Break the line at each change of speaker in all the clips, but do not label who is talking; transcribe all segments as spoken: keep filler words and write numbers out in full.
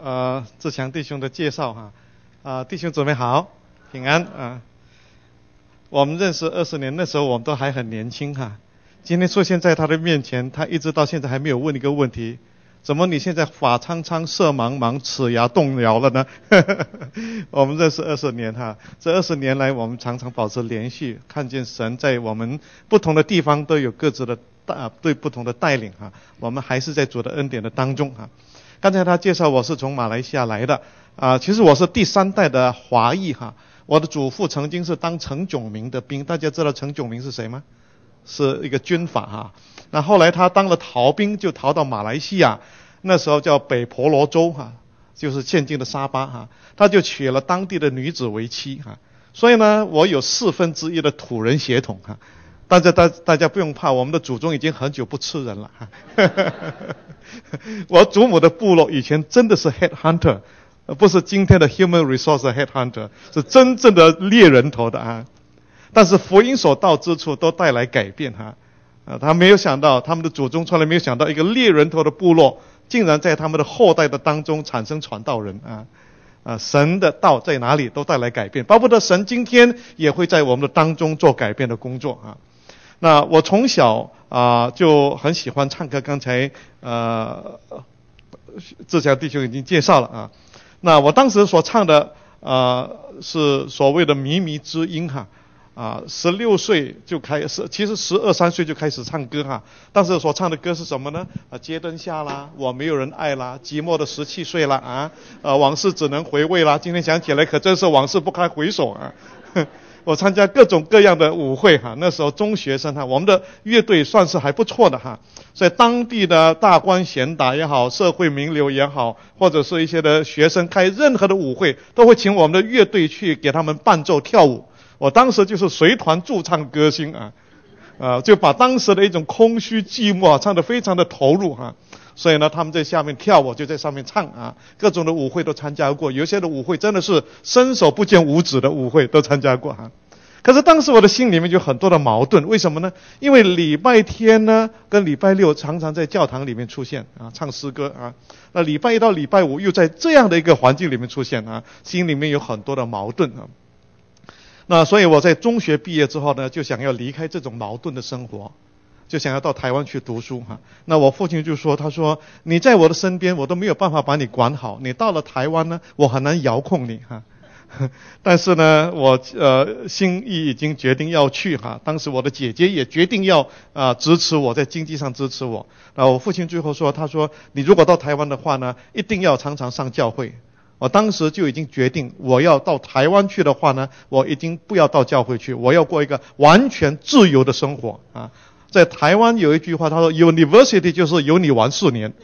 呃志强弟兄的介绍哈，啊、呃、弟兄姊妹好，平安啊、呃。我们认识二十年，那时候我们都还很年轻哈。今天出现在他的面前，他一直到现在还没有问一个问题：怎么你现在发苍苍，色茫茫，齿牙动摇了呢？我们认识二十年哈，这二十年来我们常常保持连续，看见神在我们不同的地方都有各自的大对不同的带领哈。我们还是在主的恩典的当中哈。刚才他介绍我是从马来西亚来的啊、呃，其实我是第三代的华裔哈。我的祖父曾经是当陈炯明的兵，大家知道陈炯明是谁吗？是一个军阀哈。那后来他当了逃兵，就逃到马来西亚，那时候叫北婆罗洲哈，就是现今的沙巴哈。他就娶了当地的女子为妻哈，所以呢，我有四分之一的土人血统哈。大家大大家不用怕，我们的祖宗已经很久不吃人了哈。我祖母的部落以前真的是 headhunter， 不是今天的 human resource headhunter， 是真正的猎人头的啊。但是福音所到之处都带来改变哈。啊，他没有想到，他们的祖宗从来没有想到，一个猎人头的部落，竟然在他们的后代的当中产生传道人啊！啊，神的道在哪里都带来改变，巴不得神今天也会在我们的当中做改变的工作啊！那我从小啊就很喜欢唱歌，刚才呃志强弟兄已经介绍了啊。那我当时所唱的啊是所谓的靡靡之音哈。啊，十六岁就开始，其实十二三岁就开始唱歌哈。当时所唱的歌是什么呢？啊，街灯下啦，我没有人爱啦，寂寞的十七岁啦啊，呃，往事只能回味啦。今天想起来可真是往事不堪回首啊。我参加各种各样的舞会哈，那时候中学生哈，我们的乐队算是还不错的哈。所以当地的大官贤达也好，社会名流也好，或者是一些的学生开任何的舞会，都会请我们的乐队去给他们伴奏跳舞。我当时就是随团驻唱歌星啊，呃，就把当时的一种空虚寂寞、啊、唱得非常的投入哈、啊。所以呢，他们在下面跳，我就在上面唱啊。各种的舞会都参加过，有些的舞会真的是伸手不见五指的舞会都参加过哈、啊。可是当时我的心里面就很多的矛盾，为什么呢？因为礼拜天呢跟礼拜六常常在教堂里面出现啊，唱诗歌啊。那礼拜一到礼拜五又在这样的一个环境里面出现啊，心里面有很多的矛盾啊。那所以我在中学毕业之后呢，就想要离开这种矛盾的生活，就想要到台湾去读书哈。那我父亲就说，他说你在我的身边，我都没有办法把你管好，你到了台湾呢，我很难遥控你哈。但是呢，我呃心意已经决定要去哈。当时我的姐姐也决定要啊、呃、支持我，在经济上支持我。那我父亲最后说，他说你如果到台湾的话呢，一定要常常上教会。我当时就已经决定，我要到台湾去的话呢，我已经不要到教会去，我要过一个完全自由的生活啊！在台湾有一句话，他说 "University 就是有你玩四年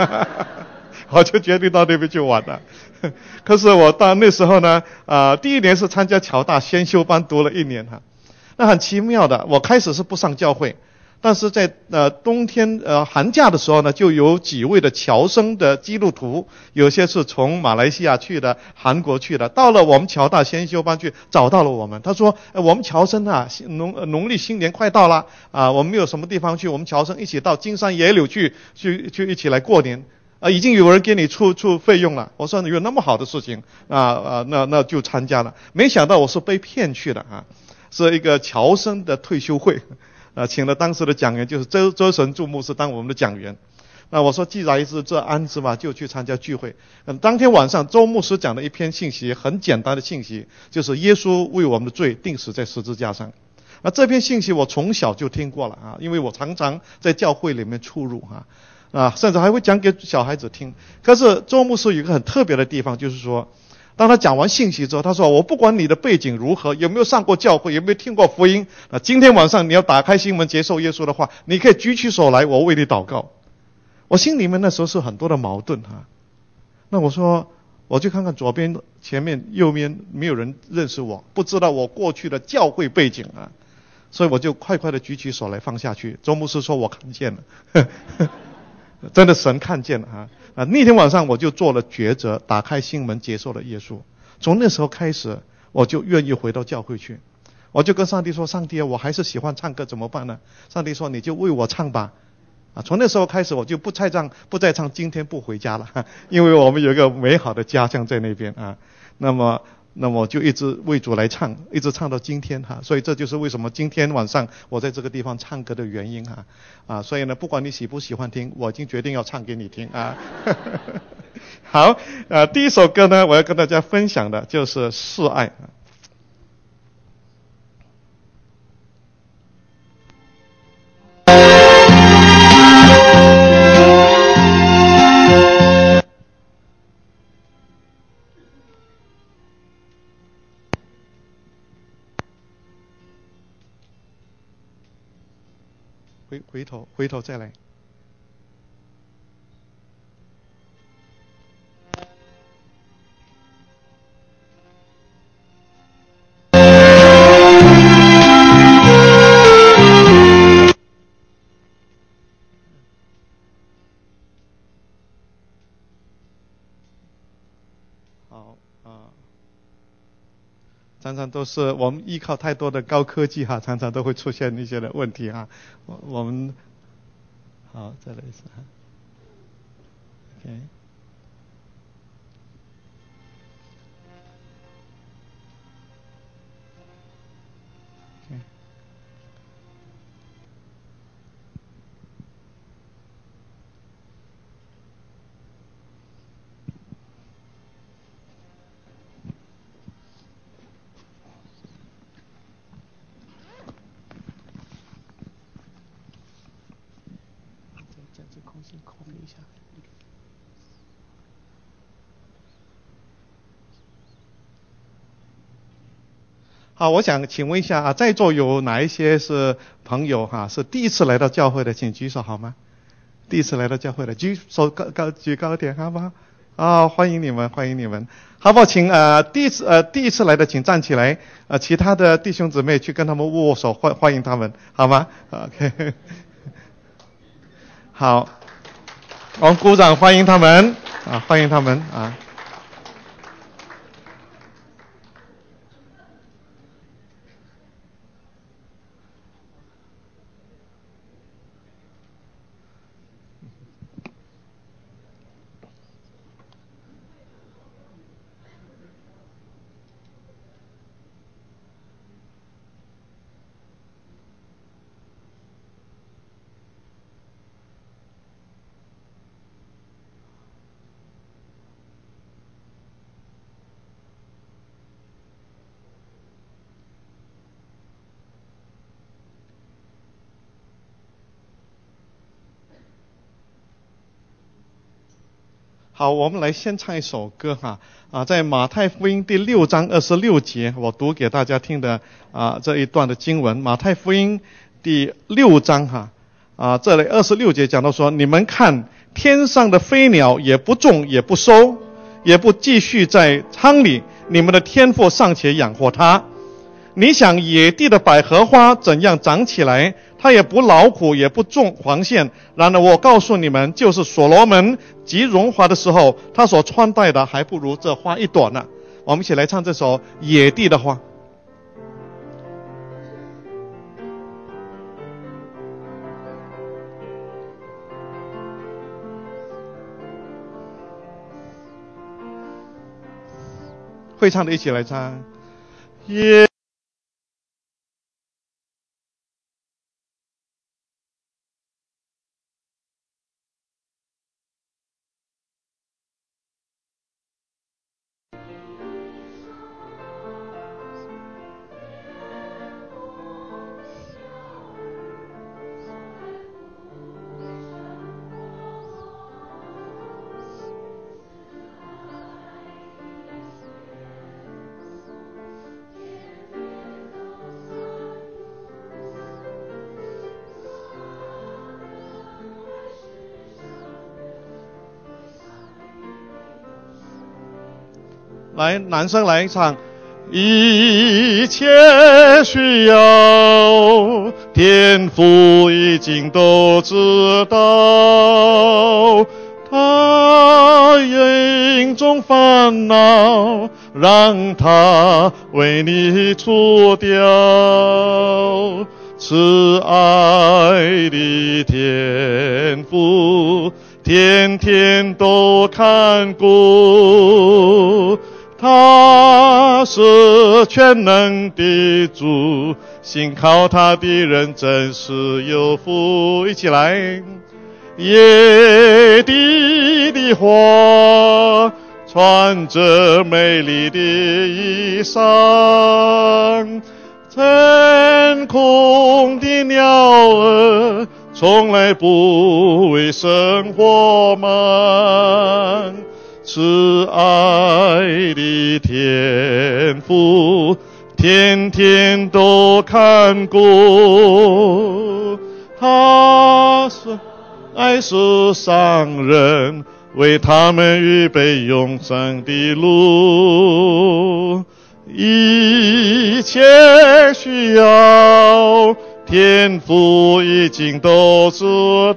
"，我就决定到那边去玩了。可是我到那时候呢，啊、呃，第一年是参加侨大先修班读了一年哈，那很奇妙的，我开始是不上教会。但是在呃冬天呃寒假的时候呢，就有几位的侨生的基督徒，有些是从马来西亚去的，韩国去的，到了我们侨大先修班去找到了我们。他说，呃、我们侨生啊，农农历新年快到了啊，我们没有什么地方去，我们侨生一起到金山野柳去去去一起来过年啊，已经有人给你出出费用了。我说有那么好的事情啊啊，那那就参加了。没想到我是被骗去的啊，是一个侨生的退休会。啊，请了当时的讲员，就是周周神助牧师当我们的讲员。那我说既然是这安置嘛，就去参加聚会。嗯，当天晚上周牧师讲的一篇信息，很简单的信息，就是耶稣为我们的罪钉死在十字架上。那这篇信息我从小就听过了啊，因为我常常在教会里面出入啊，啊，甚至还会讲给小孩子听。可是周牧师有一个很特别的地方，就是说，当他讲完信息之后，他说我不管你的背景如何，有没有上过教会，有没有听过福音，那今天晚上你要打开心门接受耶稣的话，你可以举起手来，我为你祷告。我心里面那时候是很多的矛盾哈。那我说我去看看左边前面右边，没有人认识我，不知道我过去的教会背景啊，所以我就快快的举起手来放下去。周牧师说我看见了真的神看见了啊！啊，那天晚上我就做了抉择，打开心门接受了耶稣。从那时候开始，我就愿意回到教会去。我就跟上帝说：“上帝啊，我还是喜欢唱歌，怎么办呢？”上帝说：“你就为我唱吧。” 啊，从那时候开始我就不再唱不再唱今天不回家了，因为我们有一个美好的家乡在那边啊。那么那么我就一直为主来唱，一直唱到今天哈、啊。所以这就是为什么今天晚上我在这个地方唱歌的原因哈。啊，所以呢，不管你喜不喜欢听，我已经决定要唱给你听啊。好，呃，第一首歌呢，我要跟大家分享的就是《示爱》。回回头回头再来。好啊，常常都是我们依靠太多的高科技哈，常常都会出现一些的问题哈。我我们好，再来一次哈。OK。OK。在这空心空一下。好，我想请问一下啊，在座有哪一些是朋友哈、啊，是第一次来到教会的，请举手好吗？第一次来到教会的，举手高高举高一点好吗？啊，欢迎你们，欢迎你们，好不好？请呃第一次呃第一次来的请站起来，呃其他的弟兄姊妹去跟他们握握手，欢欢迎他们，好吗 ？OK， 好，我们鼓掌欢迎他们啊，欢迎他们啊。好，我们来先唱一首歌哈啊，在马太福音第六章二十六节，我读给大家听的啊这一段的经文。马太福音第六章哈啊，这里二十六节讲到说，你们看天上的飞鸟也不种也不收，也不继续在仓里，你们的天父尚且养活它。你想野地的百合花怎样长起来，它也不劳苦也不种黄线，然而我告诉你们，就是所罗门极荣华的时候，他所穿戴的还不如这花一朵呢。我们一起来唱这首野地的花。会唱的一起来唱野来，男生来唱。一切需要，天父已经都知道。他眼中烦恼，让他为你除掉。 慈爱的天父，天天都看顾。他是全能的主，信靠他的人真是有福。一起来，野地的花穿着美丽的衣裳，天空的鸟儿从来不为生活忙。慈爱的天父，天天都看顾。他是爱世上人，为他们预备永生的路。一切需要，天父已经都知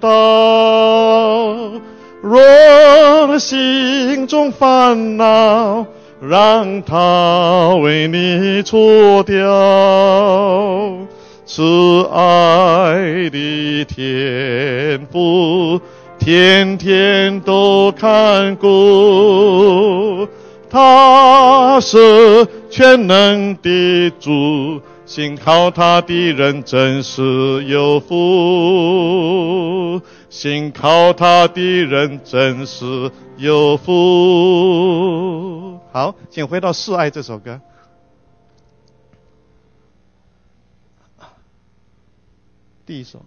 道。若心中烦恼，让他为你除掉。慈爱的天父，天天都看顾。他是全能的主，信靠他的人真是有福。信靠他的人真是有福。好，请回到《示爱》这首歌。第一首。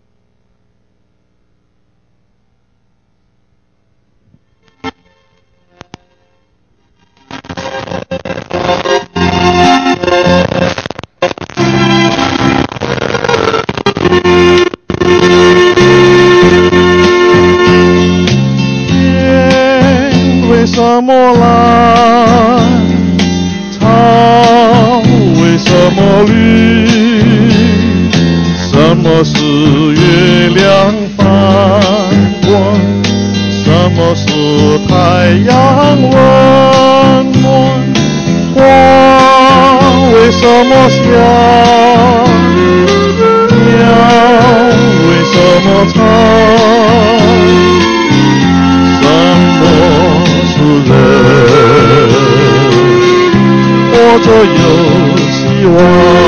为什么蓝？草为什么绿？什么是月亮翻滚？什么是太阳温暖？花为什么香？鸟为什么唱？人活着有希望，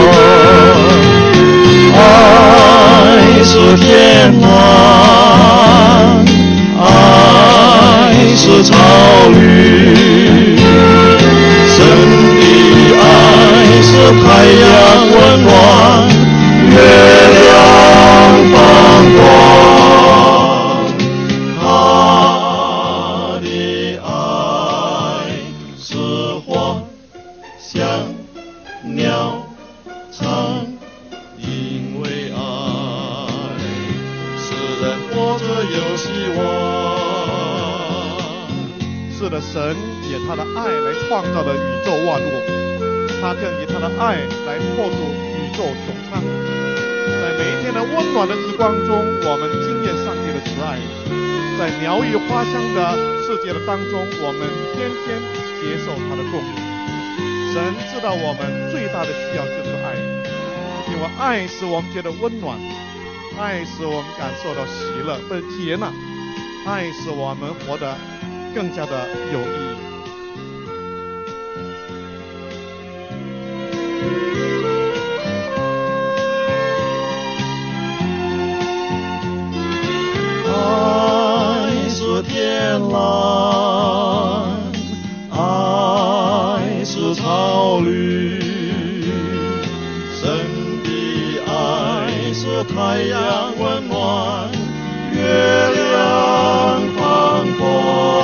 爱是天蓝，爱是草绿，神的爱是太阳温暖，月亮放光。神以他的爱来创造了宇宙万物，他更以他的爱来拓出宇宙穹苍。在每一天的温暖的时光中，我们经验上帝的慈爱；在鸟语花香的世界的当中，我们天天接受他的供应。神知道我们最大的需要就是爱，因为爱使我们觉得温暖，爱使我们感受到喜乐的接纳，爱使我们活得更加的有意义。爱是天蓝，爱是草绿，神的爱是太阳温暖，月亮放光。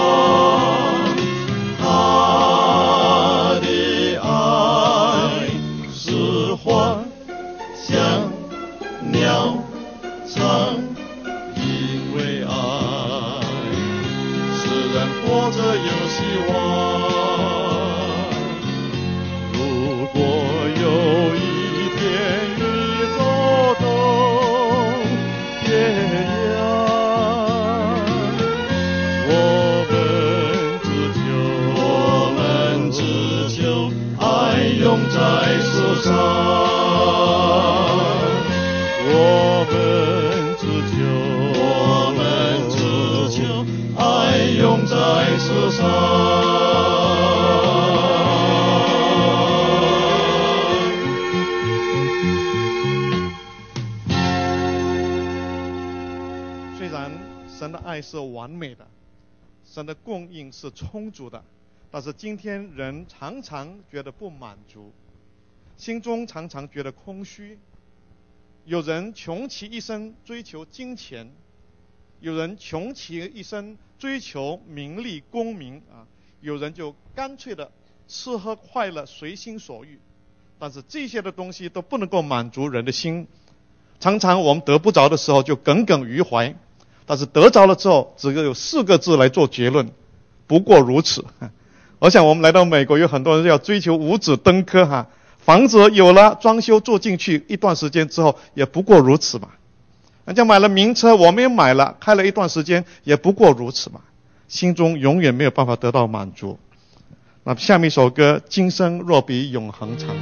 爱是完美的，神的供应是充足的，但是今天人常常觉得不满足，心中常常觉得空虚。有人穷其一生追求金钱，有人穷其一生追求名利功名啊，有人就干脆的吃喝快乐随心所欲，但是这些的东西都不能够满足人的心。常常我们得不着的时候就耿耿于怀，但是得着了之后只有四个字来做结论，不过如此。我想我们来到美国有很多人要追求五子登科哈，房子有了装修住进去一段时间之后也不过如此嘛。人家买了名车我们也买了，开了一段时间也不过如此嘛，心中永远没有办法得到满足。那下面一首歌，今生若比永恒长。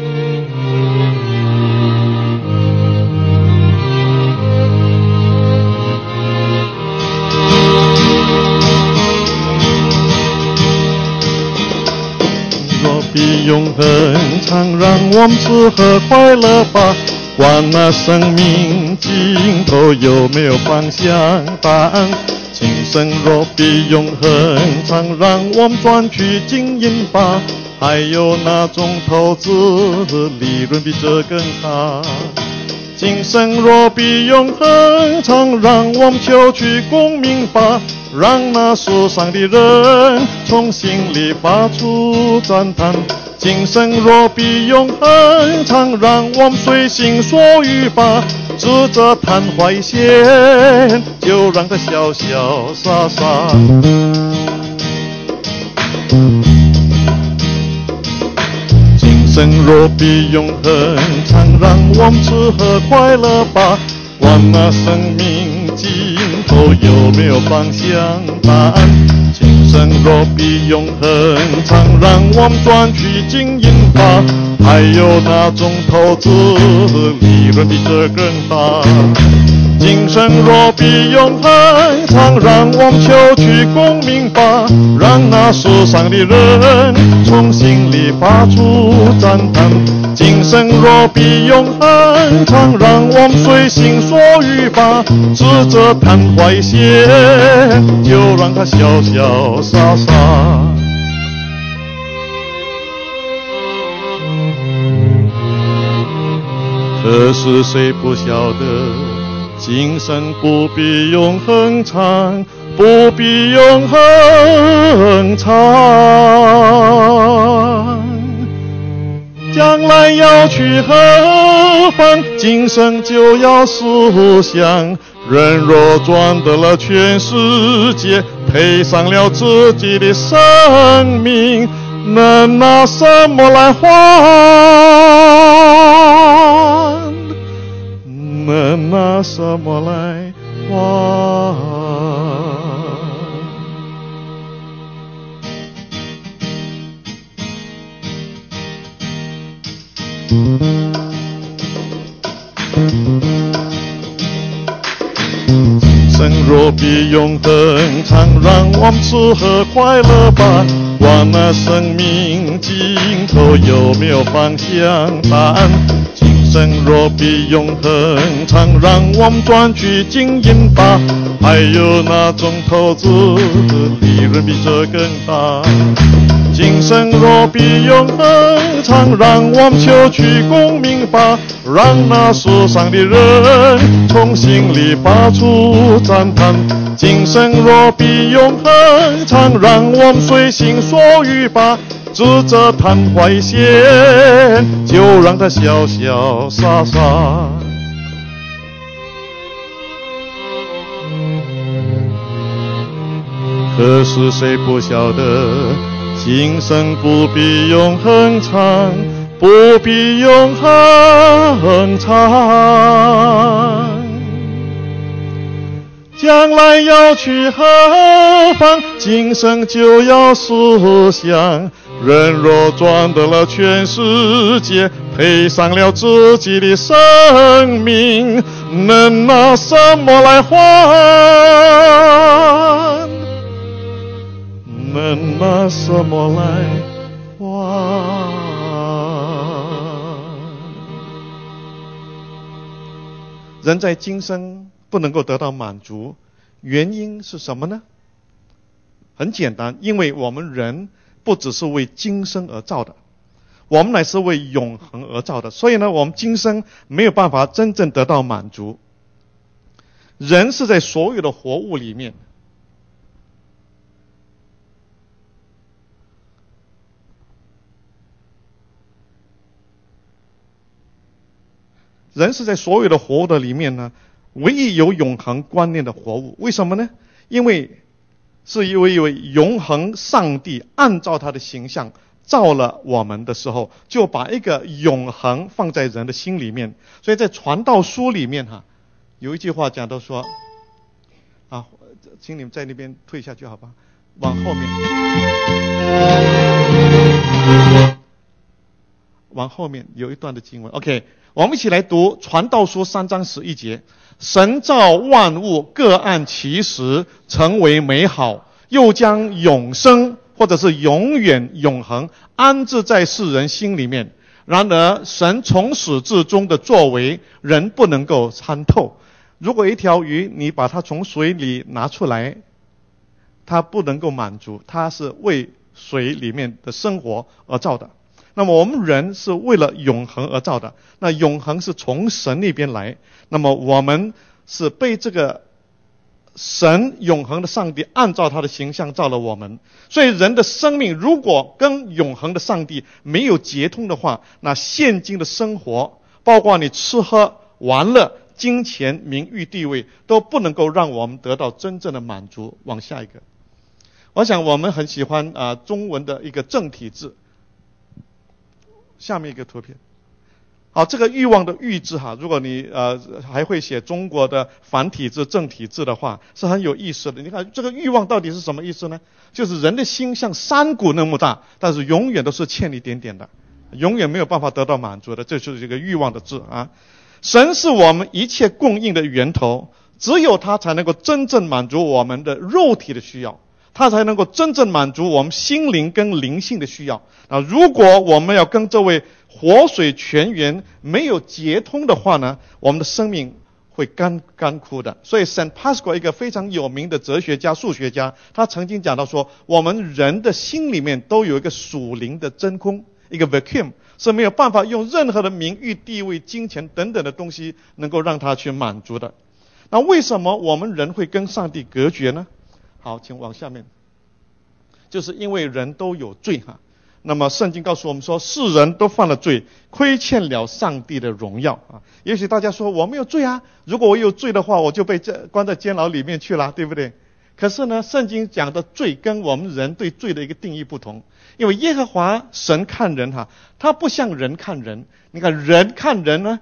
若比永恒长，让我们吃喝快乐吧，管那生命尽头有没有方向答案。今生若比永恒长，让我们赚取金银吧，还有哪种投资利润比这更大？今生若比永恒长，让我们求取功名吧，让那世上的人从心里发出赞叹。今生若比永恒长，让我们随心所欲吧，指着昙花一现，就让它潇潇洒洒。今生若比永恒长，让我们吃喝快乐吧，管那生命尽头有没有方向答案。今生若比永恒长，让我们赚取金银吧，还有哪种投资利润比这更大？今生若比永恒长，让我们求取功名吧，让那世上的人从心里发出赞叹。今生若比永恒长，让我们随心所欲吧，指着昙花一现，就让它潇潇洒洒。可是谁不晓得，今生不比永恒长，不比永恒长。将来要去何方？今生就要思想。人若赚得了全世界，赔上了自己的生命，能拿什么来换？能拿什么来换？今生若比永恒长，让我们吃喝快乐吧，管那生命尽头有没有方向答案。今生若比永恒长，让我们赚取金银吧，还有哪种投资利润比这更大？今生若比永恒长，让我们求取功名吧，让那世上的人从心里发出赞叹。今生若比永恒长，让我们随心所欲吧，指着昙花一现，就让它潇潇洒洒。可是谁不晓得，今生不比永恒长，不比永恒长。将来要去何方？今生就要思想。人若赚得了全世界，赔上了自己的生命，能拿什么来换？能拿什么来换？人在今生不能够得到满足， 原因是什么呢？很简单，因为我们人不只是为今生而造的，我们乃是为永恒而造的，所以呢，我们今生没有办法真正得到满足。人是在所有的活物里面，人是在所有的活物的里面呢，唯一有永恒观念的活物。为什么呢？因为是因为永恒上帝按照他的形象造了我们的时候，就把一个永恒放在人的心里面。所以在传道书里面哈，有一句话讲到说，啊，请你们在那边退下去好吧，往后面，往后面有一段的经文。OK， 我们一起来读传道书三章十一节。神造万物各按其时成为美好，又将永生或者是永远永恒安置在世人心里面。然而神从始至终的作为人不能够参透。如果一条鱼你把它从水里拿出来，它不能够满足，它是为水里面的生活而造的。那么我们人是为了永恒而造的，那永恒是从神那边来，那么我们是被这个神永恒的上帝按照他的形象造了我们。所以人的生命如果跟永恒的上帝没有接通的话，那现今的生活，包括你吃喝玩乐、金钱、名誉、地位，都不能够让我们得到真正的满足。往下一个，我想我们很喜欢啊、呃、中文的一个正体字。下面一个图片，好，这个欲望的欲字哈，如果你呃还会写中国的繁体字、正体字的话，是很有意思的。你看这个欲望到底是什么意思呢？就是人的心像山谷那么大，但是永远都是欠一点点的，永远没有办法得到满足的，这就是这个欲望的字啊。神是我们一切供应的源头，只有他才能够真正满足我们的肉体的需要，他才能够真正满足我们心灵跟灵性的需要。啊，如果我们要跟这位活水泉源没有接通的话呢，我们的生命会干干枯的。所以 Saint Pascal 一个非常有名的哲学家、数学家，他曾经讲到说，我们人的心里面都有一个属灵的真空，一个 vacuum， 是没有办法用任何的名誉、地位、金钱等等的东西能够让他去满足的。那为什么我们人会跟上帝隔绝呢？好，请往下面，就是因为人都有罪哈。那么圣经告诉我们说，世人都犯了罪，亏欠了上帝的荣耀啊。也许大家说我没有罪啊，如果我有罪的话，我就被关在监牢里面去了，对不对？可是呢，圣经讲的罪跟我们人对罪的一个定义不同。因为耶和华神看人哈，他不像人看人。你看人看人呢，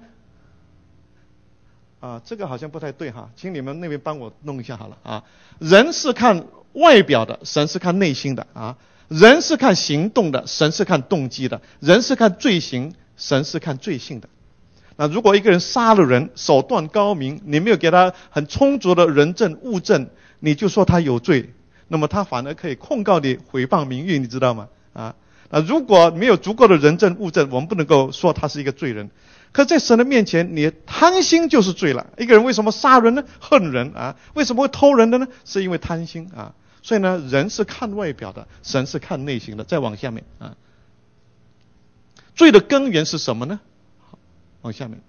啊，这个好像不太对哈，请你们那边帮我弄一下好了啊。人是看外表的，神是看内心的啊。人是看行动的，神是看动机的；人是看罪行，神是看罪性的。那如果一个人杀了人，手段高明，你没有给他很充足的人证物证，你就说他有罪，那么他反而可以控告你毁谤名誉，你知道吗？啊，那如果没有足够的人证物证，我们不能够说他是一个罪人。可在神的面前，你贪心就是罪了。一个人为什么杀人呢？恨人啊？为什么会偷人的呢？是因为贪心啊。所以呢，人是看外表的，神是看内心的。再往下面啊，罪的根源是什么呢？好，往下面，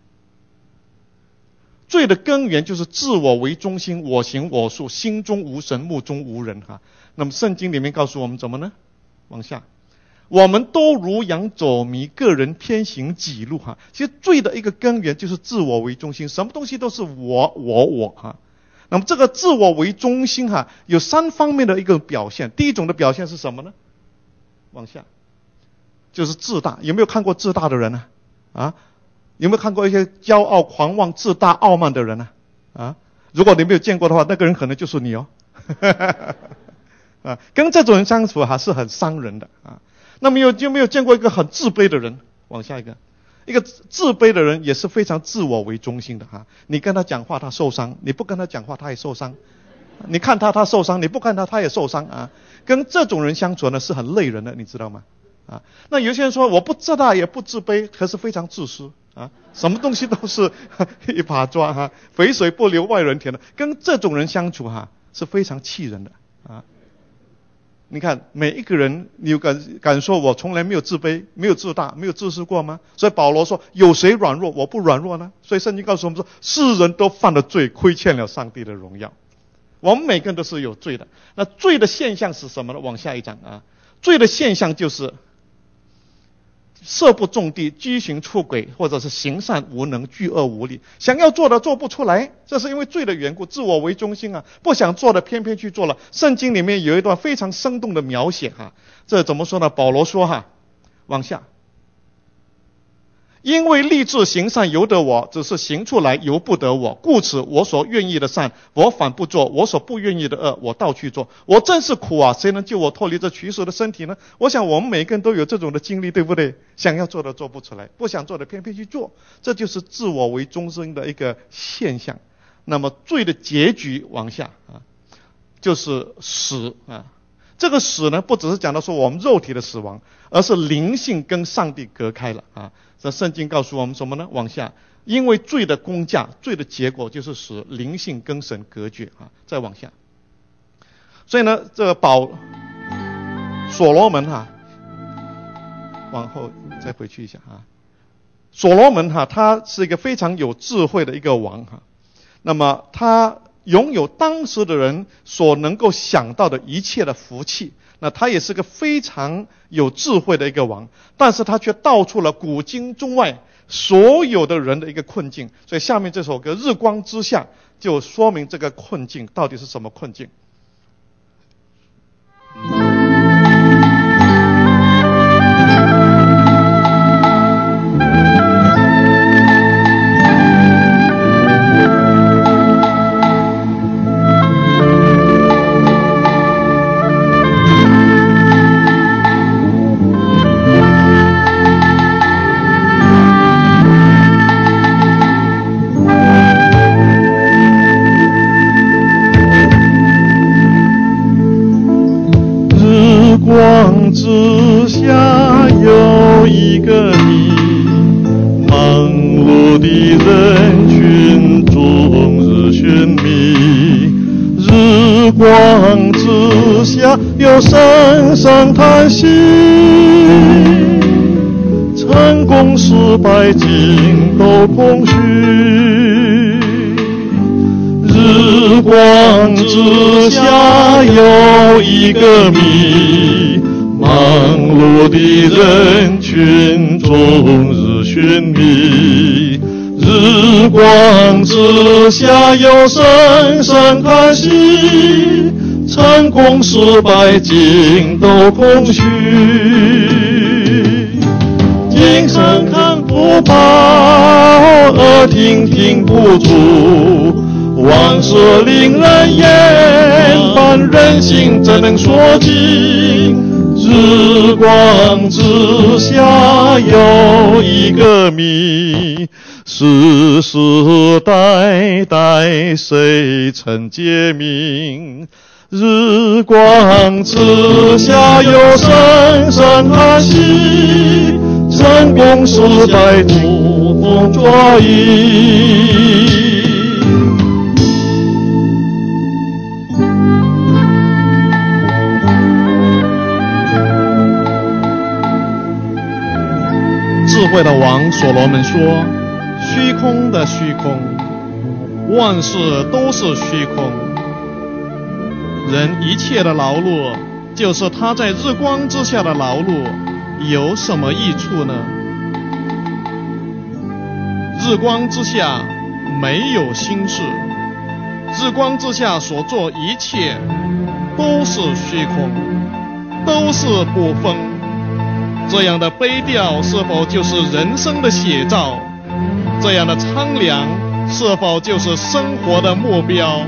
罪的根源就是自我为中心，我行我素，心中无神，目中无人哈。那么圣经里面告诉我们怎么呢？往下，我们都如羊走迷，个人偏行己路哈。其实罪的一个根源就是自我为中心，什么东西都是我我我哈。那么这个自我为中心哈，有三方面的一个表现。第一种的表现是什么呢？往下，就是自大。有没有看过自大的人呢？啊，有没有看过一些骄傲、狂妄、自大、傲慢的人呢？啊，如果你没有见过的话，那个人可能就是你哦。啊，跟这种人相处哈是很伤人的啊。那么有有没有见过一个很自卑的人？往下一个。一个自卑的人也是非常自我为中心的哈，你跟他讲话他受伤，你不跟他讲话他也受伤，你看他他受伤，你不看他他也受伤啊。跟这种人相处呢是很累人的，你知道吗？啊，那有些人说我不自大也不自卑，可是非常自私啊，什么东西都是一把抓哈，肥水不流外人田的。跟这种人相处哈，是非常气人的啊。你看每一个人，你有敢敢说我从来没有自卑、没有自大、没有自私过吗？所以保罗说，有谁软弱我不软弱呢？所以圣经告诉我们说，世人都犯了罪，亏欠了上帝的荣耀。我们每个人都是有罪的。那罪的现象是什么呢？往下一章啊，罪的现象就是色不种地，居行出轨，或者是行善无能，惧恶无力，想要做的做不出来，这是因为罪的缘故，自我为中心啊，不想做的偏偏去做了。圣经里面有一段非常生动的描写哈，这怎么说呢？保罗说哈，往下，因为立志行善由得我，只是行出来由不得我，故此我所愿意的善我反不做，我所不愿意的恶我倒去做。我真是苦啊，谁能救我脱离这取死的身体呢？我想我们每个人都有这种的经历，对不对？想要做的做不出来，不想做的偏偏去做，这就是自我为中心的一个现象。那么罪的结局往下啊，就是死啊。这个死呢，不只是讲到说我们肉体的死亡，而是灵性跟上帝隔开了啊。这圣经告诉我们什么呢？往下，因为罪的工价，罪的结果就是使灵性跟神隔绝啊。再往下，所以呢，这个保所罗门哈、啊，往后再回去一下啊。所罗门哈、啊，他是一个非常有智慧的一个王哈、啊。那么他拥有当时的人所能够想到的一切的福气，那他也是个非常有智慧的一个王，但是他却道出了古今中外所有的人的一个困境。所以下面这首歌《日光之下》就说明这个困境到底是什么困境。
光之下有一个你，忙碌的人群终日寻觅。日光之下有声声叹息，成功失败尽都空虚。日光之下有一个谜，忙碌的人群终日寻觅。日光之下有声声叹息，成功失败尽都空虚。精神看不饱，耳听听不出，往事令人厌烦，人心怎能说尽？日光之下有一个谜，世世代代谁曾解明？日光之下有声声叹息，成功失败途风捉影。
智慧的王所罗门说，虚空的虚空，万事都是虚空，人一切的劳碌，就是他在日光之下的劳碌，有什么益处呢？日光之下没有心事，日光之下所做一切都是虚空，都是捕风。这样的悲调是否就是人生的写照？这样的苍凉是否就是生活的目标？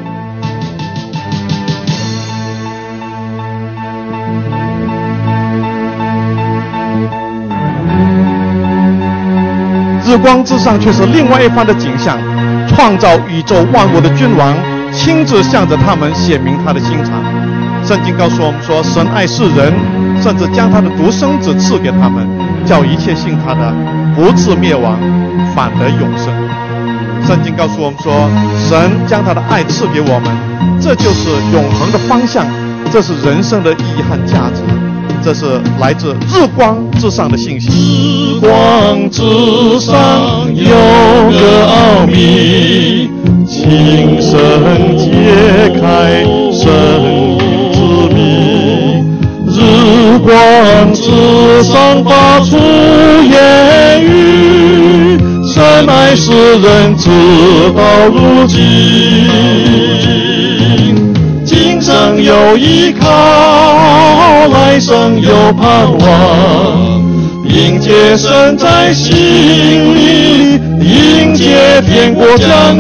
日光之上却是另外一番的景象，创造宇宙万物的君王亲自向着他们显明他的心肠。圣经告诉我们说，神爱世人，甚至将他的独生子赐给他们， 叫一切信他的不至灭亡，反得永生。圣经告诉我们说，神将他的爱赐给我们，这就是永恒的方向，这是人生的意义和价值，这是来自日光之上的信息。
日光之上有个奥秘，亲身揭开生命之谜。日光之上发出言语，神爱世人直到如今。今生有依靠，来生有盼望，迎接神在心里，迎接天国降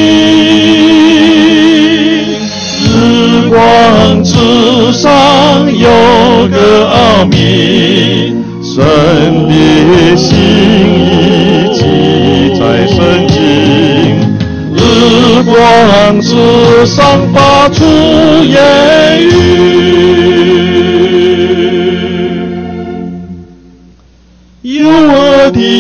临。日光之上有个奥秘，神的心意记在圣经。日光之上发出言语，有恶的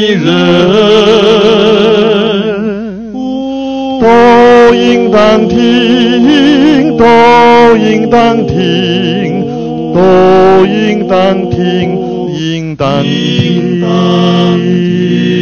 人都应当听，都应当听，都应当听，应当听。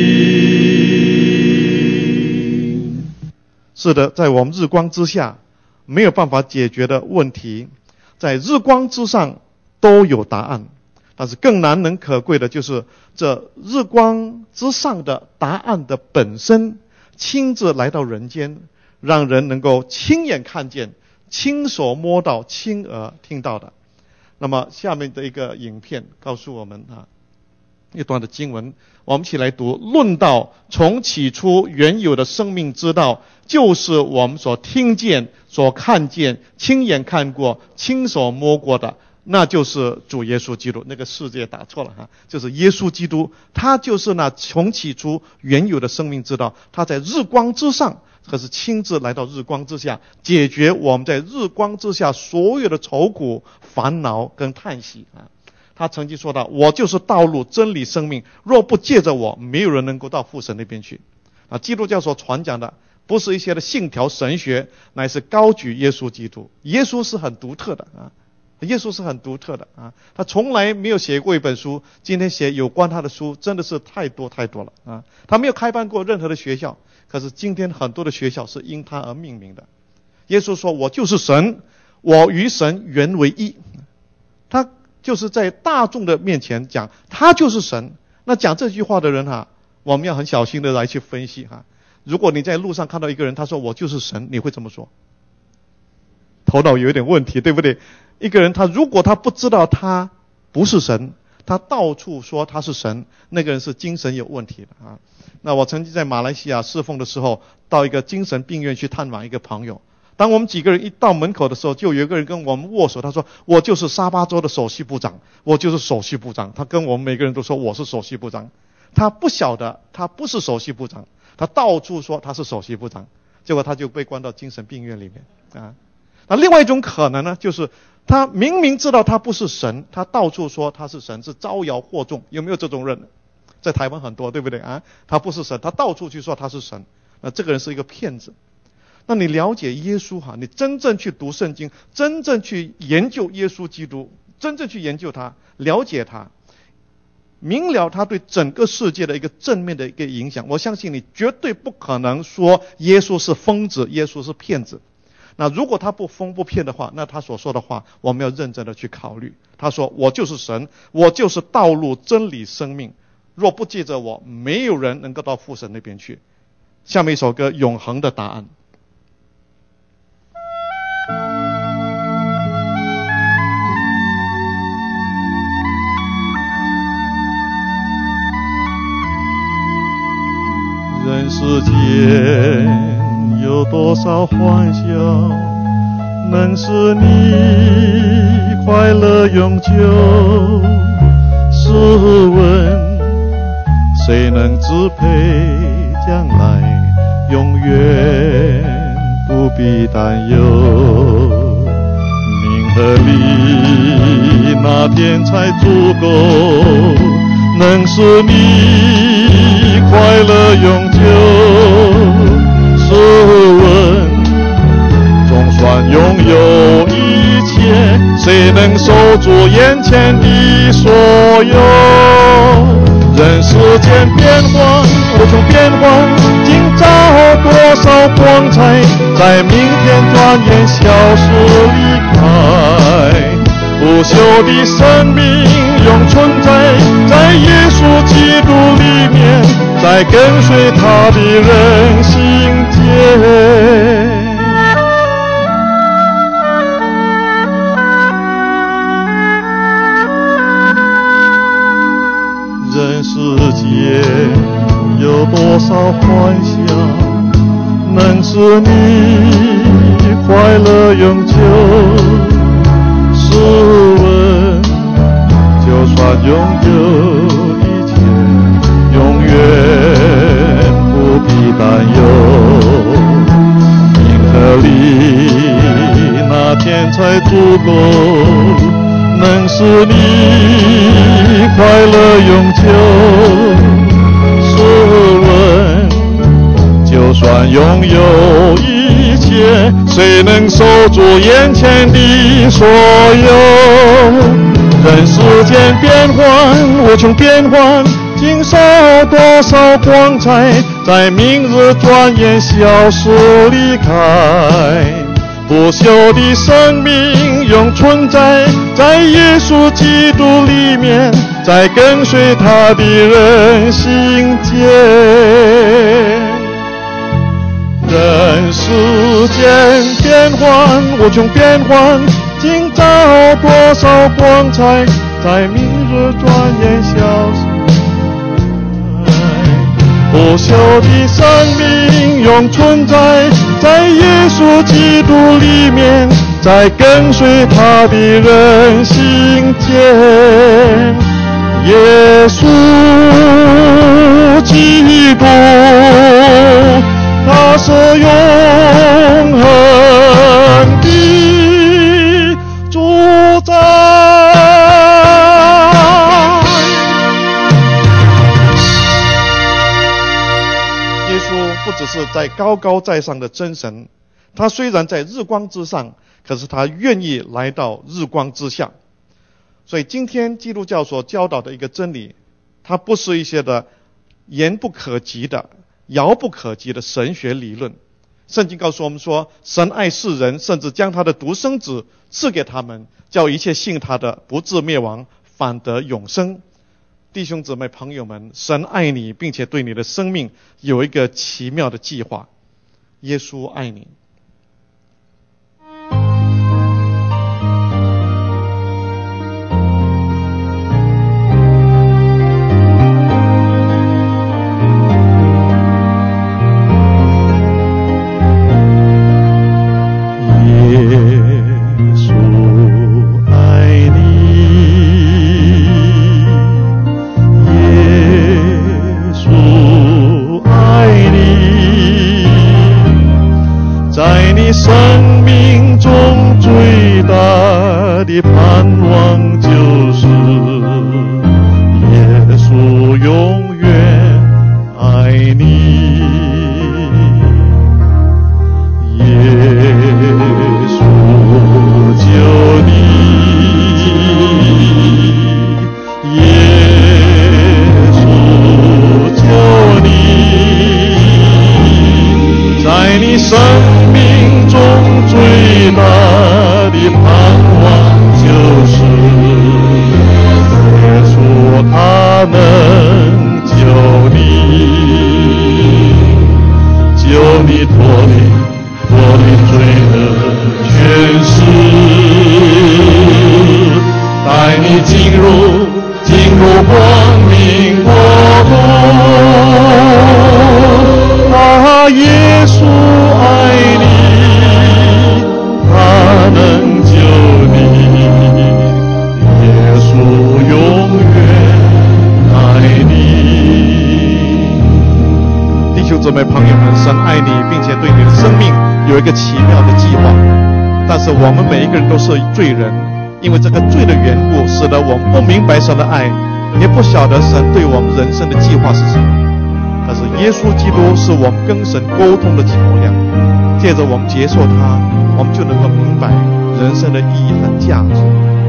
是的，在我们日光之下没有办法解决的问题，在日光之上都有答案。但是更难能可贵的就是这日光之上的答案的本身亲自来到人间，让人能够亲眼看见，亲手摸到，亲耳听到的。那么下面的一个影片告诉我们啊，一段的经文，我们一起来读。论道从起初原有的生命之道，就是我们所听见、所看见、亲眼看过、亲手摸过的，那就是主耶稣基督。那个世界打错了哈，就是耶稣基督，他就是那从起初原有的生命之道，他在日光之上，可是亲自来到日光之下，解决我们在日光之下所有的愁苦、烦恼跟叹息啊。他曾经说到，我就是道路、真理、生命，若不借着我，没有人能够到父神那边去啊。基督教所传讲的不是一些的信条神学，乃是高举耶稣基督。耶稣是很独特的啊，耶稣是很独特的啊，他从来没有写过一本书，今天写有关他的书真的是太多太多了啊。他没有开办过任何的学校，可是今天很多的学校是因他而命名的。耶稣说，我就是神，我与神原为一。他就是在大众的面前讲他就是神。那讲这句话的人哈，我们要很小心的来去分析哈。如果你在路上看到一个人，他说我就是神，你会怎么说？头脑有一点问题，对不对？一个人他如果他不知道他不是神，他到处说他是神，那个人是精神有问题的啊。那我曾经在马来西亚侍奉的时候，到一个精神病院去探望一个朋友。当我们几个人一到门口的时候，就有一个人跟我们握手，他说我就是沙巴州的首席部长，我就是首席部长。他跟我们每个人都说我是首席部长，他不晓得他不是首席部长，他到处说他是首席部长，结果他就被关到精神病院里面啊。那另外一种可能呢，就是他明明知道他不是神，他到处说他是神，是招摇惑众。有没有这种人？在台湾很多，对不对啊？他不是神，他到处去说他是神，那这个人是一个骗子。那你了解耶稣哈，你真正去读圣经，真正去研究耶稣基督，真正去研究他，了解他，明了他对整个世界的一个正面的一个影响，我相信你绝对不可能说耶稣是疯子，耶稣是骗子。那如果他不疯不骗的话，那他所说的话我们要认真的去考虑。他说我就是神，我就是道路、真理、生命，若不借着我，没有人能够到父神那边去。下面一首歌，永恒的答案。
人世间有多少欢笑，能使你快乐永久？试问谁能支配将来，永远不必担忧？名和利那天才足够， 能使你快乐永久。试问总算拥有一切，谁能守住眼前的所有？人世间变幻无穷变幻，今朝多少光彩，在明天转眼消失离开。不朽的生命永存在，在耶稣基督里面，在跟随他的人心间。人世间有多少幻想，能使你快乐永久？试问就算拥有一切，永远不必担忧。银河里那天才足够，能使你快乐永久。试问就算拥有一切，谁能守住眼前的所有？人世间变幻无穷变幻，今少多少光彩，在明日转眼消失离开。不朽的生命永存在，在耶稣基督里面，在跟随他的人心间。人世间变幻无穷变幻，今朝多少光彩，在明日转眼消失。不朽的生命永存在，在耶稣基督里面，在跟随他的人心间。耶稣基督，他是永恒的主宰。耶稣不只是在高高在上的真神，他虽然在日光之上，可是他愿意来到日光之下。所以今天基督教所教导的一个真理，它不是一些的言不可及的遥不可及的神学理论。圣经告诉我们说，神爱世人，甚至将他的独生子赐给他们，叫一切信他的不至灭亡，反得永生。弟兄姊妹朋友们，神爱你，并且对你的生命有一个奇妙的计划。耶稣爱你。生命中最大的盼望就是耶稣永远爱你，耶稣救你，耶稣救你，在你生命中最大的盼望就是耶稣他能救你，救你脱离脱离罪恶权势，带你进入进入光明国度。啊，耶稣爱你，他能救你，耶稣永远爱你。弟兄姊妹朋友们，神爱你，并且对你的生命有一个奇妙的计划。但是我们每一个人都是罪人，因为这个罪的缘故，使得我们不明白神的爱，
也不晓得神对我们人生的计划是什么。但是耶稣基督是我们跟神沟通的桥梁，借着我们接受他，我们就能够明白人生的意义和价值。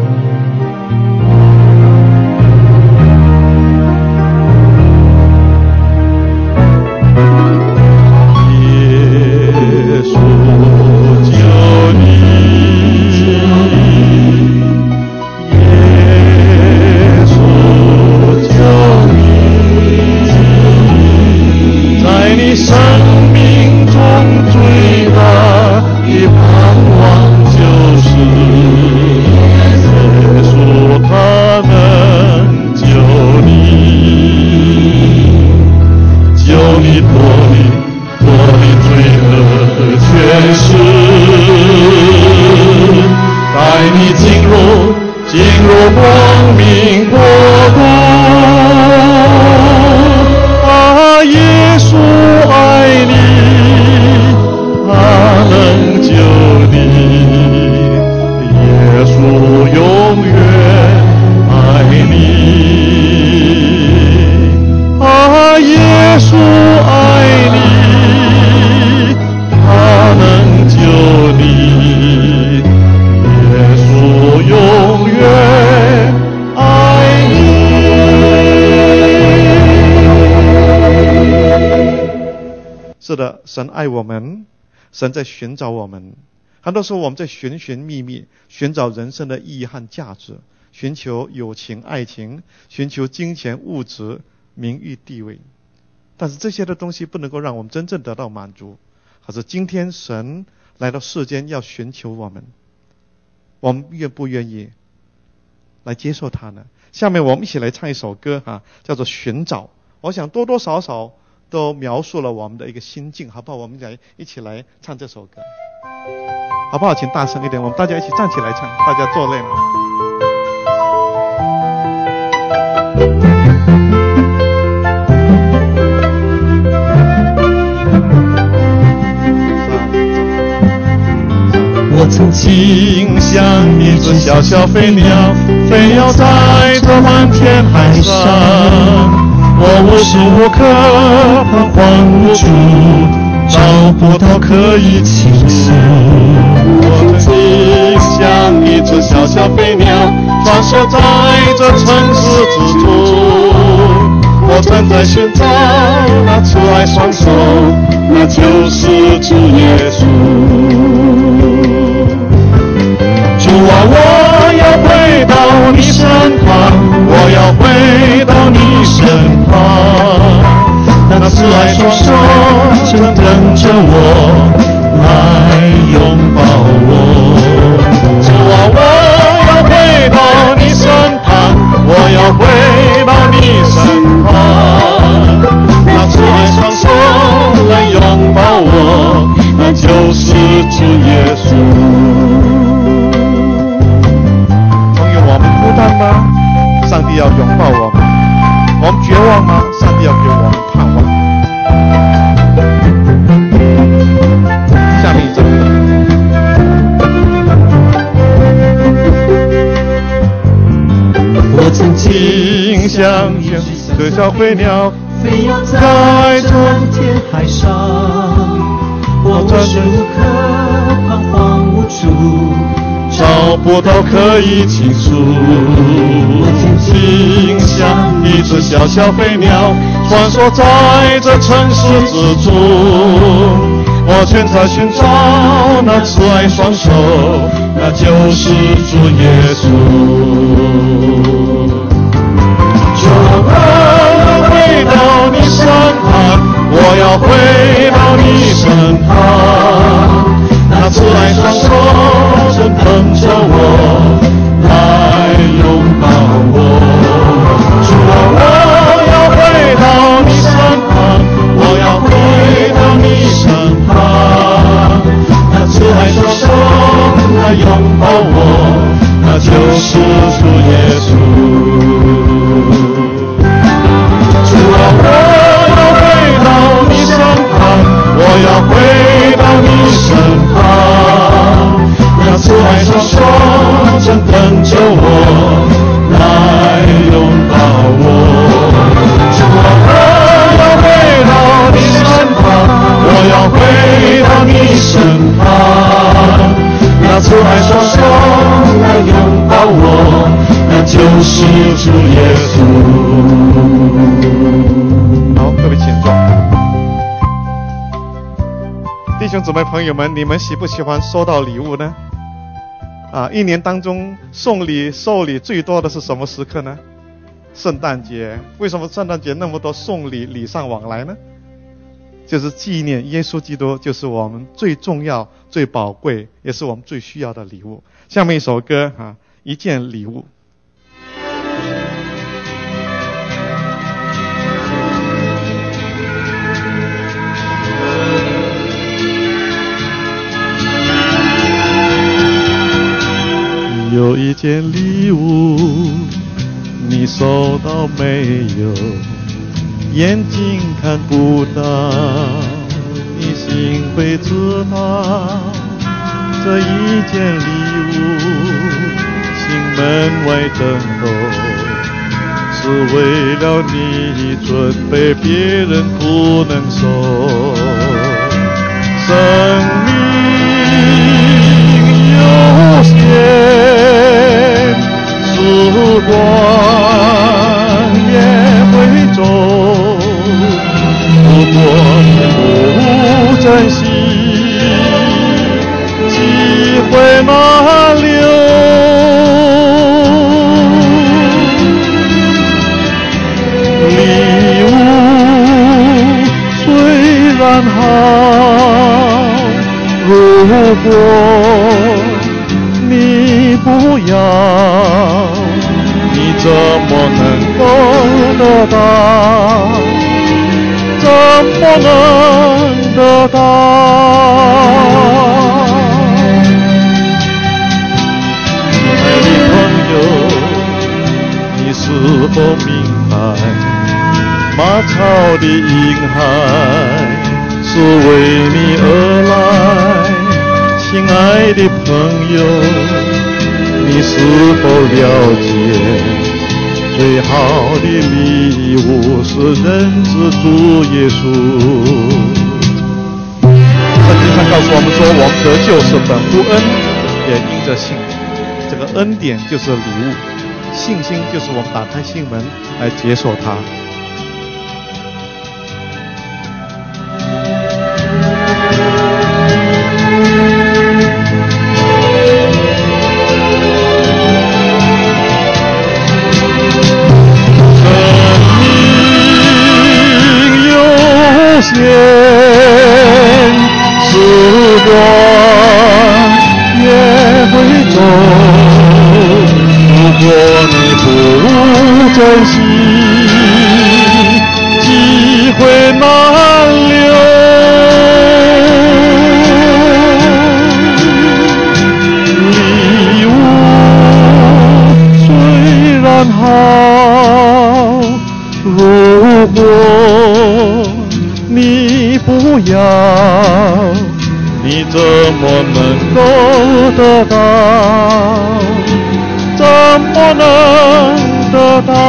耶稣救你，耶稣救你，在你生命中最大的盼望就是耶稣，他能救你，救你脱离脱离罪恶权势，带你进入进入光明国度。啊，耶稣爱你，他能救你，耶稣永远爱你。啊，耶稣爱你，他能救你，耶稣永远爱你。
是的，神爱我们，神在寻找我们。很多时候我们在寻寻觅觅，寻找人生的意义和价值，寻求友情、爱情，寻求金钱、物质、名誉、地位。但是这些的东西不能够让我们真正得到满足。可是今天神来到世间要寻求我们，我们愿不愿意来接受他呢？下面我们一起来唱一首歌哈，叫做《寻找》。我想多多少少都描述了我们的一个心境，好不好？我们来一起来唱这首歌，好不好？请大声一点，我们大家一起站起来唱，大家坐累了。
我曾经像一只小小飞鸟，飞摇在这漫天海上，我无时无刻彷徨无助，找不到可以倾诉。我曾经像一只小小飞鸟，穿梭在这城市之中，我正在寻找那慈爱双手，那就是主耶稣。主啊，我要回到你身旁，我要回到你身旁，那慈爱双手正等着我来拥抱我。主啊，我要回到你身旁，我要回到你身旁，那慈爱双手来拥抱我，那就是主耶稣。
孤单吗？上帝要拥抱我们。我们绝望吗？上帝要给我们盼望。下面一首歌。
我曾经像这小飞鸟，飞摇在这天海上，我无时无刻彷徨无助，找不到可以倾诉。我曾经像一只小小飞鸟，穿梭在这城市之中，我全在寻找那慈爱双手，那就是主耶稣。主啊，我要回到你身旁，我要回到你身旁，那慈爱双手正等着我来拥抱我。主啊，我要回到你身旁，我要回到你身旁，那慈爱双手来拥抱我，那就是主耶稣。主啊，我要回到你身旁，我要回主耶稣。
好，各位请坐。弟兄姊妹朋友们，你们喜不喜欢收到礼物呢？啊，一年当中送礼受礼最多的是什么时刻呢？圣诞节。为什么圣诞节那么多送礼，礼尚往来呢？就是纪念耶稣基督，就是我们最重要、最宝贵，也是我们最需要的礼物。下面一首歌啊，一件礼物。有一件礼物，你收到没有？眼睛看不到，你心会知道。这一件礼物，心门外等候，是为了你准备，别人不能收。生命有限，时光也会走，如果你不珍惜，机会难留。礼物虽然好，如果你不要，你怎么能够得到？怎么能得到？亲爱的朋友，你是否明白，马槽的婴孩是为你而来？亲爱的朋友，你是否了解，最好的礼物是认识主耶稣？圣经上告诉我们说，我们得救是本乎恩，也因着信。这个恩典就是礼物，信心就是我们打开心门来接受它。时光也会走，如果你不珍惜，机会难留。礼物虽然好，如果你不要，你怎么能够得到？怎么能得到？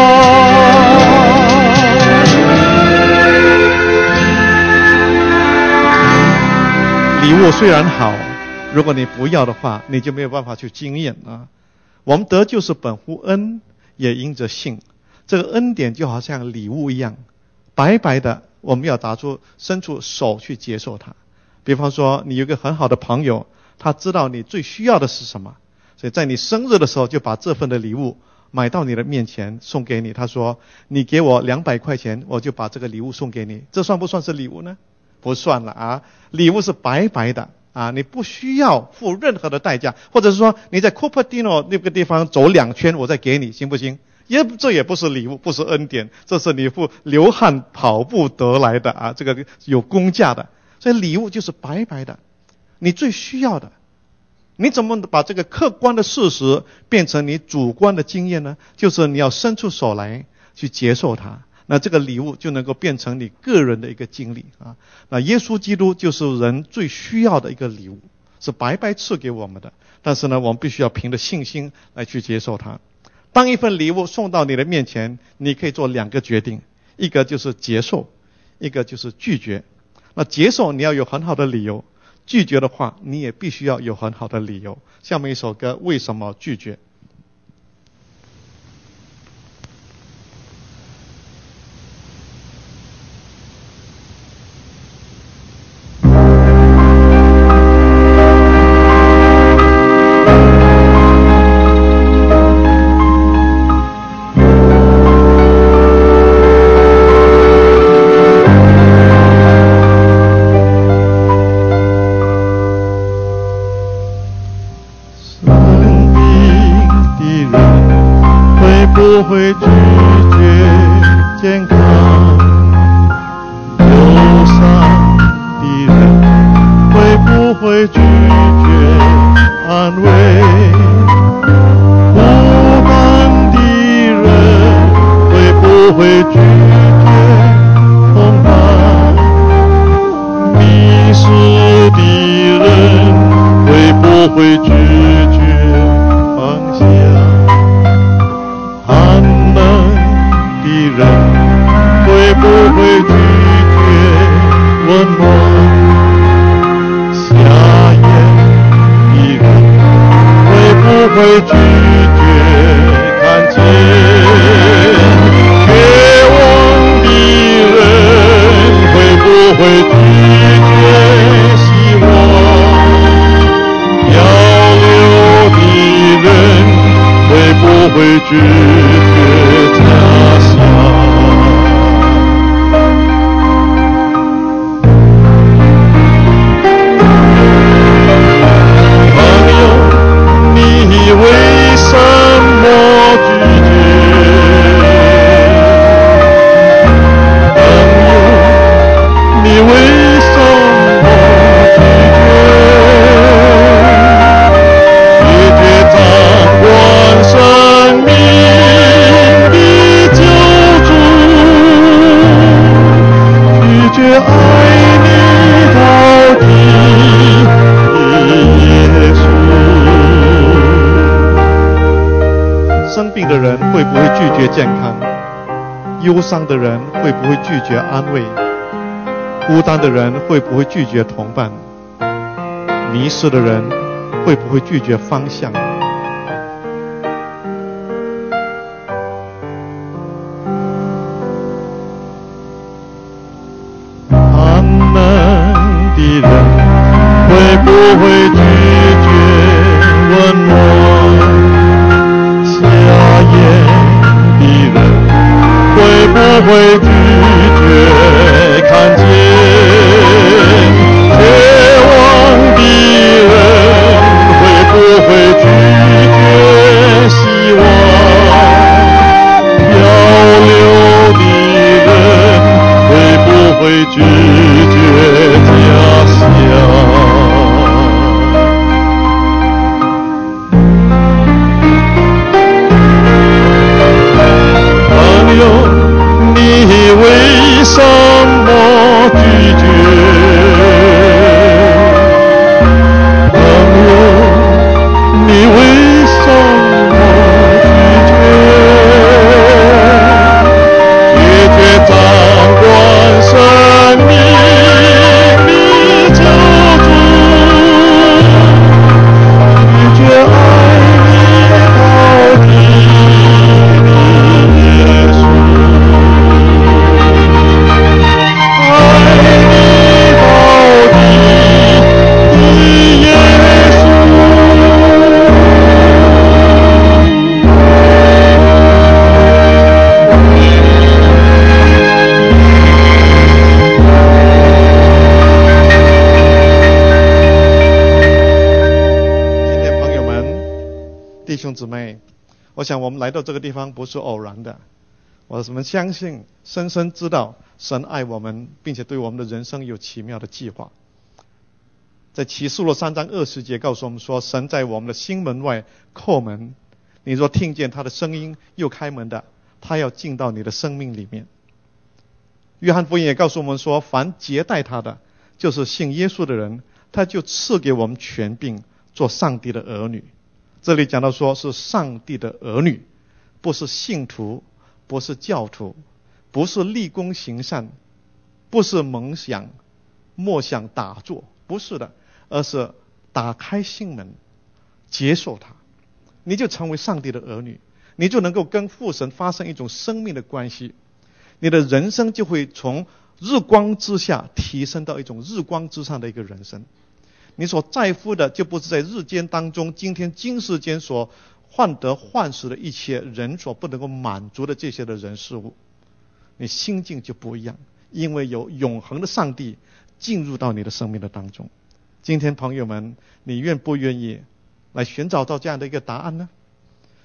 礼物虽然好，如果你不要的话，你就没有办法去经验啊。我们得救是本乎恩，也因着信。这个恩典就好像礼物一样，白白的，我们要打出伸出手去接受它。比方说，你有一个很好的朋友，他知道你最需要的是什么，所以在你生日的时候就把这份的礼物买到你的面前送给你。他说，你给我两百块钱，我就把这个礼物送给你。这算不算是礼物呢？不算了啊，礼物是白白的啊，你不需要付任何的代价，或者是说你在 Cupertino 那个地方走两圈我再给你，行不行？也这也不是礼物，不是恩典，这是你付流汗跑步得来的啊，这个有公价的。所以礼物就是白白的，你最需要的。你怎么把这个客观的事实变成你主观的经验呢？就是你要伸出手来去接受它，那这个礼物就能够变成你个人的一个经历啊。那耶稣基督就是人最需要的一个礼物，是白白赐给我们的。但是呢，我们必须要凭着信心来去接受它。当一份礼物送到你的面前，你可以做两个决定，一个就是接受，一个就是拒绝。那接受你要有很好的理由，拒绝的话你也必须要有很好的理由。下面一首歌，为什么拒绝？
拒绝健康？忧伤的人会不会拒绝安慰？不安的人会不会拒绝同伴？迷失的人会不会拒绝方向？寒冷的人会不会拒绝温暖？瞎眼的人会不会拒绝看见？绝望的人会不会拒绝希望？漂流的人会不会拒绝家乡？朋友，你为什么拒绝？朋友，你为什么拒绝？拒绝掌管生命的救主，拒绝爱你到底的耶稣。
生病的人会不会拒绝健康？忧伤的人会不会拒绝安慰？孤单的人会不会拒绝同伴？迷失的人会不会拒绝方向？
寒冷的人会不会拒绝温暖？瞎眼的人会不会拒绝看见？绝望的人会不会拒绝希望？漂流的人会不会拒绝家乡？朋友，你为什么拒绝？朋友，你为什么拒绝？拒绝掌管生命的救主，拒绝爱你到底的耶稣，爱你到底的耶稣。
今天朋友们、弟兄姊妹，我想我们来到这个地方不是偶然的。我们相信，深深知道神爱我们，并且对我们的人生有奇妙的计划。在启示录三章二十节告诉我们说，神在我们的心门外叩门，你若听见他的声音又开门的，他要进到你的生命里面。约翰福音也告诉我们说，凡接待他的，就是信耶稣的人，他就赐给我们权柄，做上帝的儿女。这里讲到说是上帝的儿女，不是信徒，不是教徒，不是立功行善，不是梦想默想打坐，不是的，而是打开心门接受他，你就成为上帝的儿女，你就能够跟父神发生一种生命的关系，你的人生就会从日光之下提升到一种日光之上的一个人生。你所在乎的就不是在日间当中今天今世间所患得患失的一切人所不能够满足的这些的人事物，你心境就不一样，因为有永恒的上帝进入到你的生命的当中。今天朋友们，你愿不愿意来寻找到这样的一个答案呢？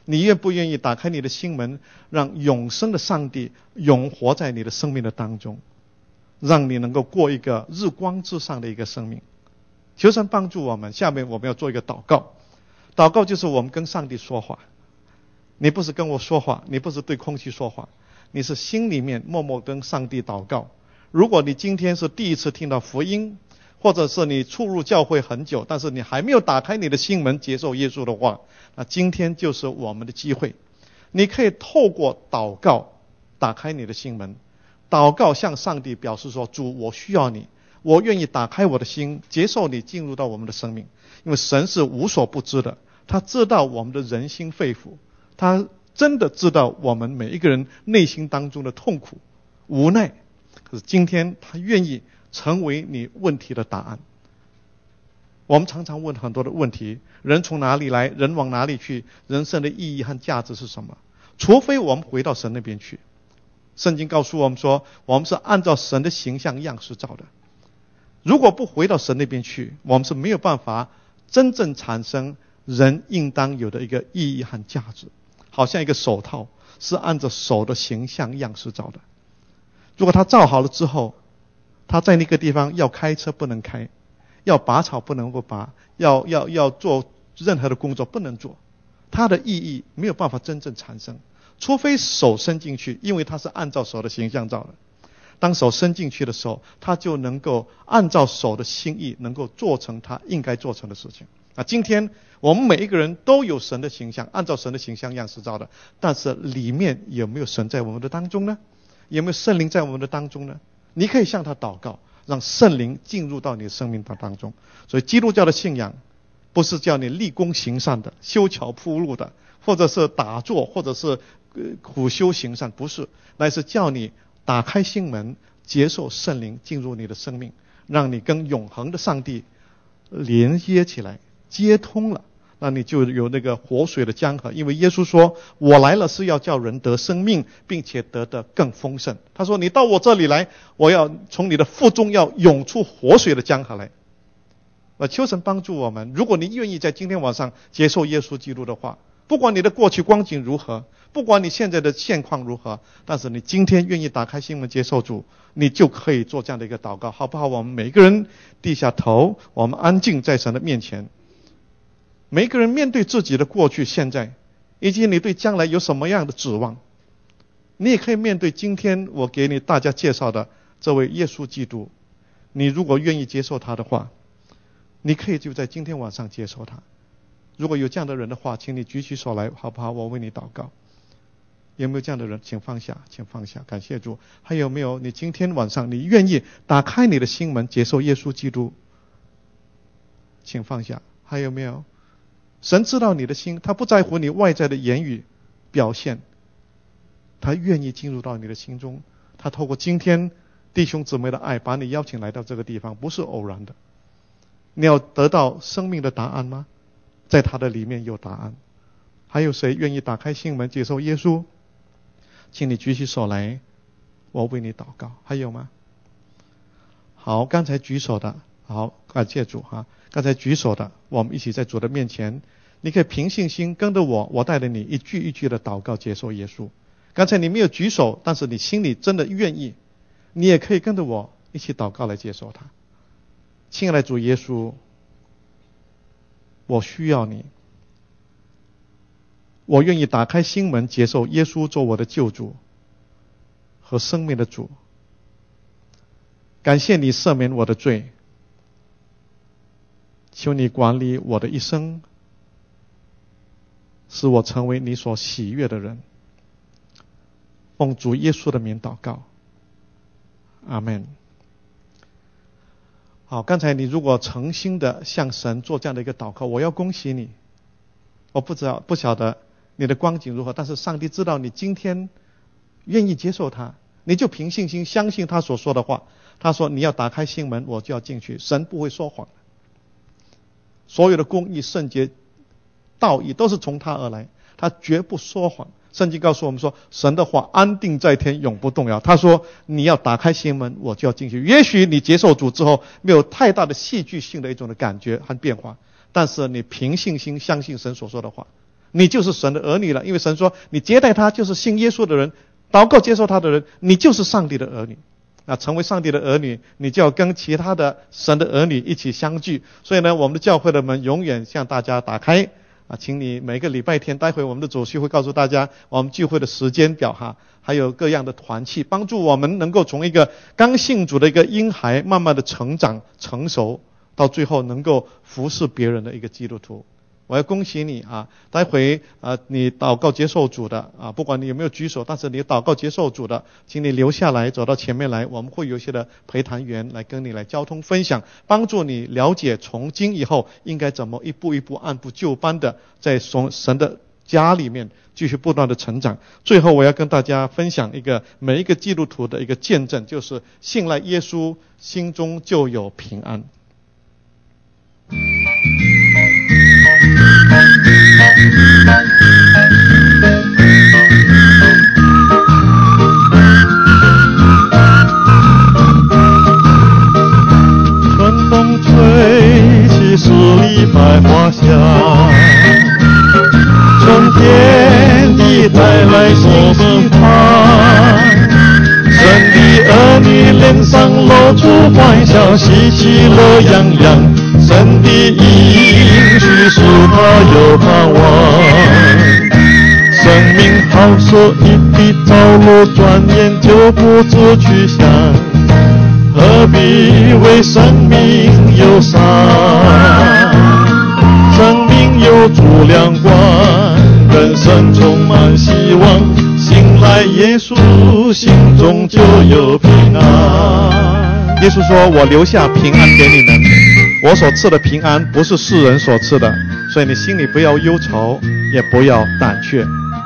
你愿不愿意打开你的心门，让永生的上帝永活在你的生命的当中，让你能够过一个日光之上的一个生命。求神帮助我们。下面我们要做一个祷告。祷告就是我们跟上帝说话。你不是跟我说话，你不是对空气说话，你是心里面默默跟上帝祷告。如果你今天是第一次听到福音，或者是你初入教会很久，但是你还没有打开你的心门接受耶稣的话，那今天就是我们的机会。你可以透过祷告打开你的心门，祷告向上帝表示说，主，我需要你，我愿意打开我的心，接受你进入到我们的生命。因为神是无所不知的，他知道我们的人心肺腑，他真的知道我们每一个人内心当中的痛苦无奈，可是今天他愿意成为你问题的答案。我们常常问很多的问题，人从哪里来，人往哪里去，人生的意义和价值是什么？除非我们回到神那边去。圣经告诉我们说，我们是按照神的形象样式造的。如果不回到神那边去，我们是没有办法真正产生人应当有的一个意义和价值。好像一个手套是按照手的形象样式造的，如果他造好了之后，他在那个地方要开车不能开，要拔草不能够拔，要要要做任何的工作不能做，它的意义没有办法真正产生，除非手伸进去，因为它是按照手的形象造的。当手伸进去的时候，它就能够按照手的心意，能够做成它应该做成的事情。啊，今天我们每一个人都有神的形象，按照神的形象样式造的，但是里面有没有神在我们的当中呢？有没有圣灵在我们的当中呢？你可以向他祷告，让圣灵进入到你的生命当中。所以基督教的信仰不是叫你立功行善的，修桥铺路的，或者是打坐，或者是苦修行善，不是，乃是叫你打开心门，接受圣灵进入你的生命，让你跟永恒的上帝连接起来，接通了，那你就有那个活水的江河。因为耶稣说，我来了是要叫人得生命，并且得得更丰盛。他说，你到我这里来，我要从你的腹中要涌出活水的江河来。呃，求神帮助我们，如果你愿意在今天晚上接受耶稣基督的话，不管你的过去光景如何，不管你现在的现况如何，但是你今天愿意打开心门接受主，你就可以做这样的一个祷告，好不好？我们每一个人低下头，我们安静在神的面前。每一个人面对自己的过去、现在，以及你对将来有什么样的指望，你也可以面对今天我给你大家介绍的这位耶稣基督。你如果愿意接受他的话，你可以就在今天晚上接受他。如果有这样的人的话，请你举起手来，好不好？我为你祷告。有没有这样的人？请放下，请放下，感谢主。还有没有你今天晚上你愿意打开你的心门接受耶稣基督？请放下。还有没有？神知道你的心，他不在乎你外在的言语表现，他愿意进入到你的心中。他透过今天弟兄姊妹的爱把你邀请来到这个地方，不是偶然的。你要得到生命的答案吗？在他的里面有答案。还有谁愿意打开心门接受耶稣？请你举起手来，我为你祷告。还有吗？好，刚才举手的，好，感谢主哈。刚才举手的，我们一起在主的面前，你可以凭信心跟着我，我带着你一句一句的祷告接受耶稣。刚才你没有举手，但是你心里真的愿意，你也可以跟着我一起祷告来接受他。亲爱的主耶稣，我需要你，我愿意打开心门接受耶稣做我的救主和生命的主。感谢你赦免我的罪，求你管理我的一生，使我成为你所喜悦的人。奉主耶稣的名祷告，阿们。好，刚才你如果诚心的向神做这样的一个祷告，我要恭喜你。我不知道不晓得你的光景如何，但是上帝知道你今天愿意接受他，你就凭信心相信他所说的话。他说你要打开心门，我就要进去。神不会说谎，所有的公义、圣洁、道义都是从他而来，他绝不说谎。圣经告诉我们说，神的话安定在天，永不动摇。他说你要打开心门，我就要进去。也许你接受主之后没有太大的戏剧性的一种的感觉和变化，但是你凭信心相信神所说的话， 你就是神的儿女了。因为神说，你接待他就是信耶稣的人，祷告接受他的人，你就是上帝的儿女。那成为上帝的儿女，你就要跟其他的神的儿女一起相聚。所以呢，我们的教会的门永远向大家打开啊，请你每个礼拜天，待会我们的主席会告诉大家我们聚会的时间表哈，还有各样的团契，帮助我们能够从一个刚信主的一个婴孩，慢慢的成长成熟，到最后能够服侍别人的一个基督徒。我要恭喜你啊！待会啊，你祷告接受主的啊，不管你有没有举手，但是你祷告接受主的，请你留下来，走到前面来，我们会有一些的陪谈员来跟你来交通分享，帮助你了解从今以后应该怎么一步一步按部就班的在神的家里面继续不断的成长。最后我要跟大家分享一个每一个基督徒的一个见证，就是信赖耶稣，心中就有平安。
春风吹起十里百花香，春天地带来新希望，神的儿女脸上露出欢笑，喜气乐洋洋。神的应许使他有盼望，生命好似一滴朝露，转眼就不知去向，何必为生命忧伤？生命有主亮光，人生充满希望，信赖耶稣，心中就有平安。
耶稣说，我留下平安给你们，我所赐的平安不是世人所赐的，所以你心里不要忧愁，也不要胆怯。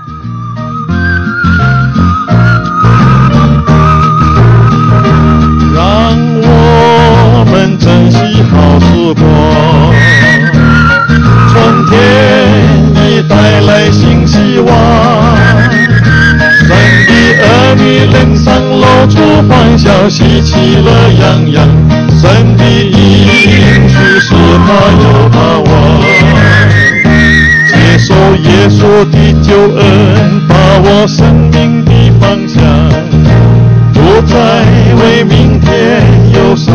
让我们珍惜好时光，春天已带来新希望，神的儿女脸上露出欢笑，喜气乐洋洋，神的应许使他有盼望，接受耶稣的救恩，把握生命的方向，不再为明天忧伤，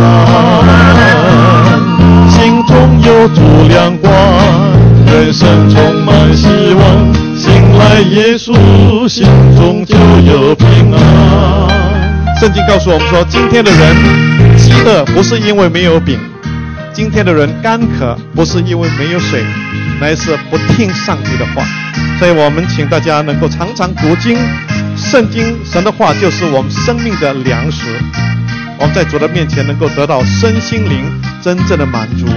心中有主亮光，人生充满希望，信赖耶稣，心中就有平安。
圣经告诉我们说，今天的人饥饿不是因为没有饼，今天的人干渴不是因为没有水，乃是不听上帝的话。所以我们请大家能够常常读经，圣经神的话就是我们生命的粮食，我们在主的面前能够得到身心灵真正的满足。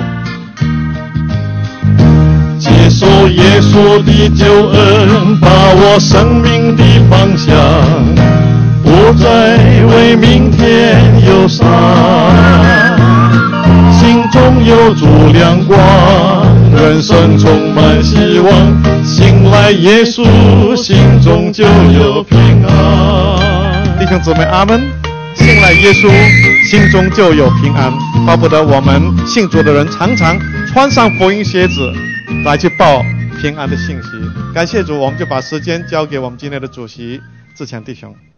接受耶稣的救恩，把握生命的方向，不再为明天忧伤，心中有主亮光，人生充满希望，信赖耶稣，心中就有平安。
弟兄姊妹，阿们。信赖耶稣，心中就有平安。巴不得我们信主的人常常穿上福音鞋子来去报平安的信息。感谢主，我们就把时间交给我们今天的主席志强弟兄。